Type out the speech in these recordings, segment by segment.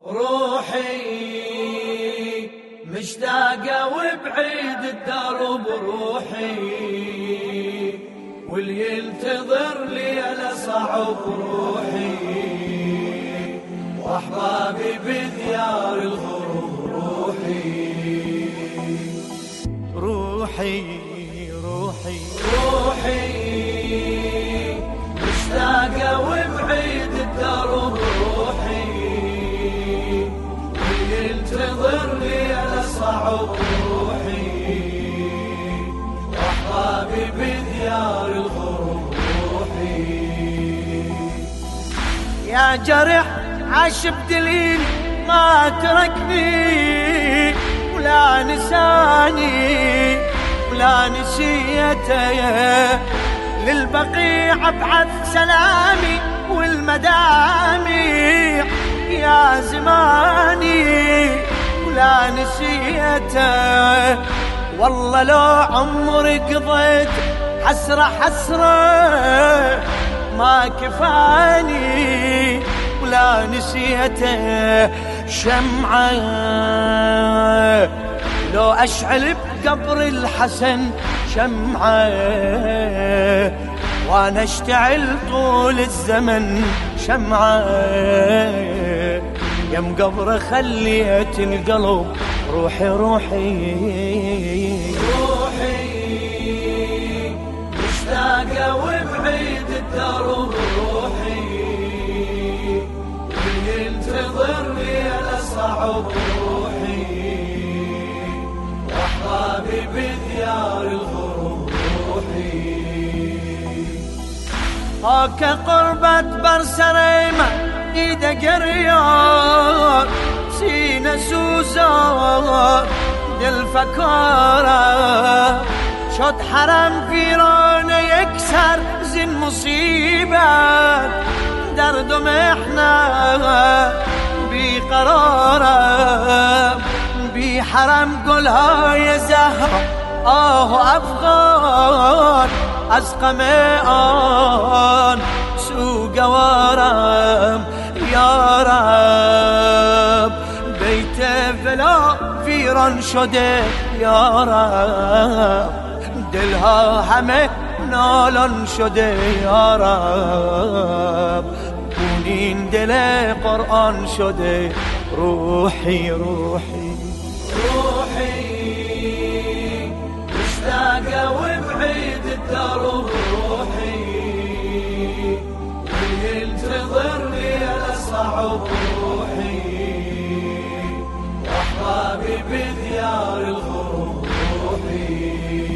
روحي مشتاقة وبعيد الدرب روحي، واللي ينتظر لي صعب روحي، واحبابي بديار الغرب روحي. روحي روحي روحي مشتاقة وبعيد الدرب روحي، واللي ينتظر لي صعب روحي، واحبابي بديار الغرب روحي. يا جرح عاش بدليل ما تركني، ولا نساني ولا نسيته، للبقيع ابعث سلامي والمدامع يا زماني ولا نسيته. والله لو عمري قضيت حسرة حسرة ما كفاني ولا نسيته. شمعة لو أشعل بقبر الحسن شمعة، وأنا اشتعل طول الزمن شمعة. يم قبر خليت القلب روحي روحي. روحي مشتاقة وبعيد الدرب روحي، واللي ينتظر لي صعب روحي، واحبابي بديار الغرب روحي. هاك قربة برسريمة ايده قريار، سينا سوزار دل فكارة، شد حرم فيرانه يكسر زين مصيبة، درد محنة بقرارة، بحرم قولها يا زهرة أفغان أسقى ميان سوق ورم يا رب، بيته فلا فيران شده يا رب، دلها همه نالان شده يا رب، بونین دل قرآن شده روحي روحي. روحي مشتاقة وبعيد الدرب روحي، واللي ينتظر لي صعب روحي، واحبابي بديار الغرب روحي.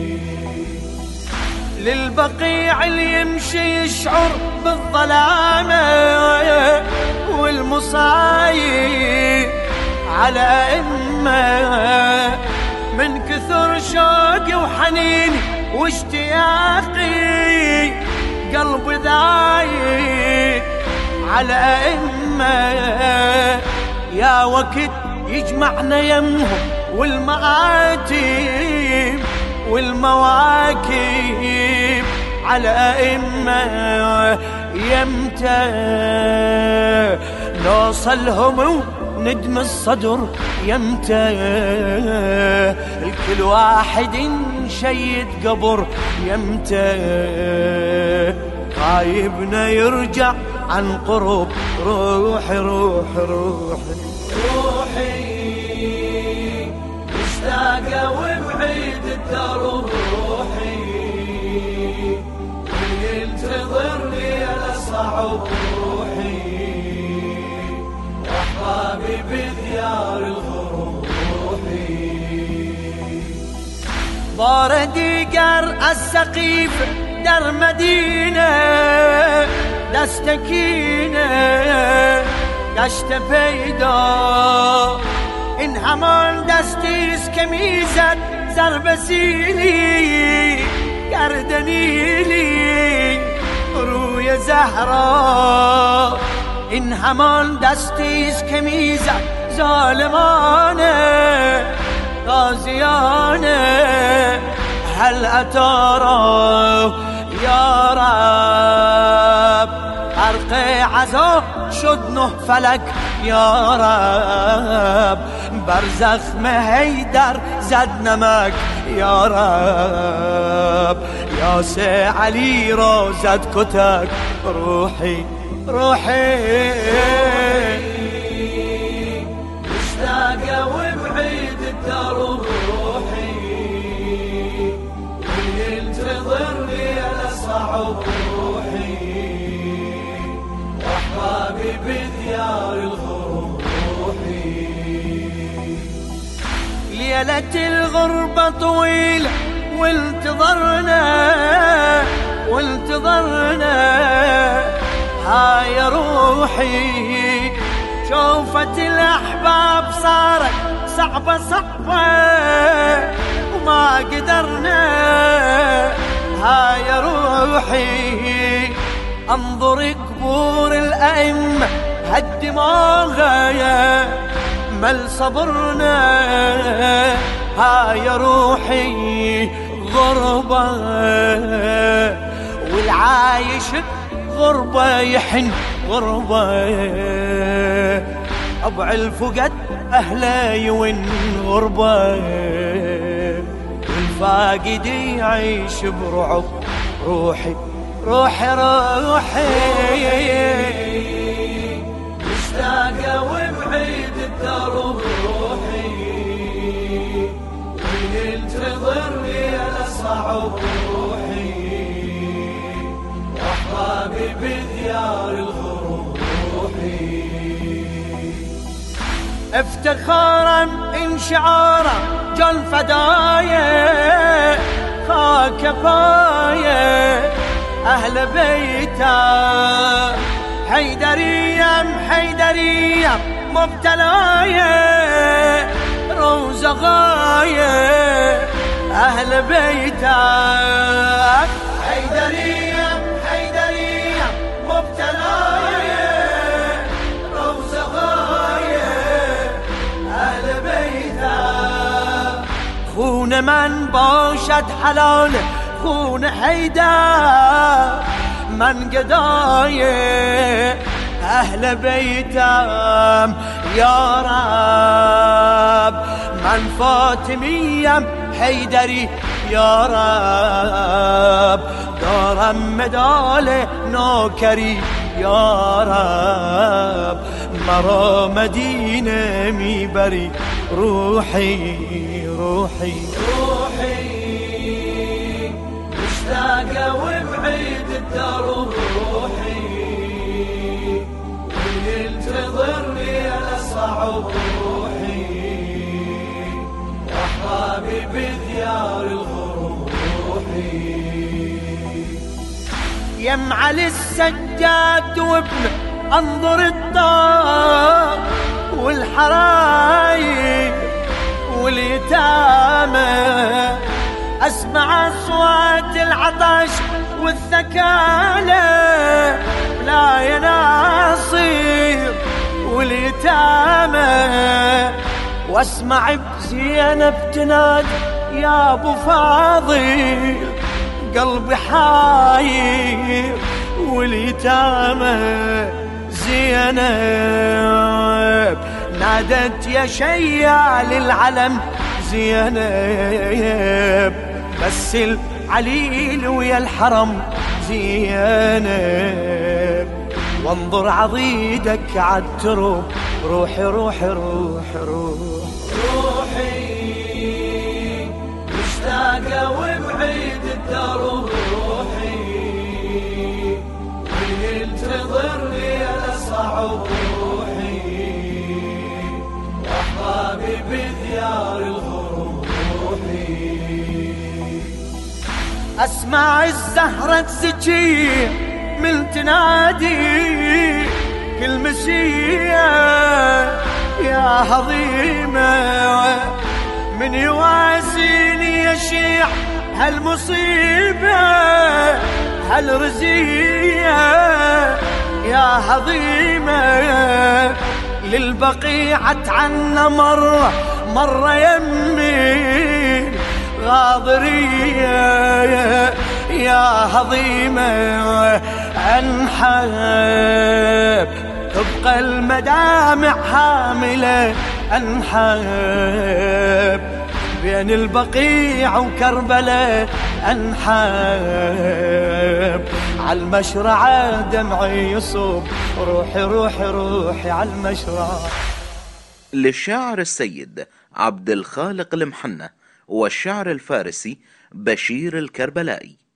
للبقيع اللي يمشي يشعر بالظلامة والمصايب على إمه، من كثر شوقي وحنيني واشتياقي قلبي ذايق على إمه. يا وقت يجمعنا يمهم والمآتم والمواكب على إمه، يمتى نوصلهم ندم الصدر يمتى، الكل واحد شيد قبر يمتى، غايبنا يرجع عن قرب روحي روحي روحي. روحي مشتاقة وبعيد الدرب روحي، واللي ينتظر لي صعب روحي، واحبابي بديار الغرب روحي. باردي قر السقيف در مدينة دستكينة دشت پیدا، این همان دستیست که میزد ضرب سیلی گردنیلی روی زهرا، این همان دستیست که میزد ظالمانه غازیانه. هل اتارا یا رب غرق عذاب شد نه فلک يا رب، برزخ ما هيدر زاد نمك يا رب، يا سي علي روزت كتك روحي روحي مشتاقة وبعيد الدرب روحي، وينتظرني أنا صعب روحي، وأحبابي بديار الغروب روحي. ليلة الغربة طويلة وانتظرنا هاي روحي، شوفت الأحباب صارت صعبة وما قدرنا هاي روحي، انظر قبور الأئمة هالدماغ مل صبرنا هاي روحي، غربة والعايش غربة يحن غربة، أبع الفقد أهله يون غربة، والفاقد يعيش برعب روحي روحي روحي. مشتاقة وبعيد الدرب روحي، وينتظرني أنا صعب روحي، وأحبابي بديار الغروب روحي. افتخارا انشعارا جل فدايا خاك كفاية أهل بيته، حيدرية مبتلاية روزة غاية أهل بيته، حيدرية مبتلاية روزة غاية أهل بيته، خون من باشد حلاله خون حيدر من قضايا أهل بيتم يا رب، من فاطمية حيدري يا رب، دارم مداله نوكري يا رب، مرا مدينة ميبري روحي روحي روحي. مشتاقة وبعيد الدرب روحي، وينتظرني أنا صعب روحي، وأحبابي بديار الغروب روحي. يم علي السجاد وابنه انظر الدار والحرايق واليتامى، اسمع اصوات العطش والثكالى لا يناصير واليتامى، واسمع بزينب تنادي يا ابو فاضل قلبي حاير واليتامى، زينب نادت يا شيع للعلم زينب، بس العليل ويا الحرم زينب، وانظر عضيدك عالترب روحي روحي روحي روحي. مشتاقة وبعيد الدرب روحي، وينتظرني أنا صعب روحي، وأحبابي بديار الغروب روحي. اسمع الزهرة تزكي من تنادي كل مسية يا هضيمة، من يواسيني يشيع هالمصيبة هالرزية يا هضيمة، للبقيعة عنا مرة يمي غاضرية يا هضيمة، انحب تبقى المدامع حاملة أنحاب بين البقيع وكربلاء أنحاب عالمشرعة دمعي يصب روحي روحي روحي عالمشرعة. للشاعر السيد عبد الخالق المحنة والشعر الفارسي بشير الكربلائي.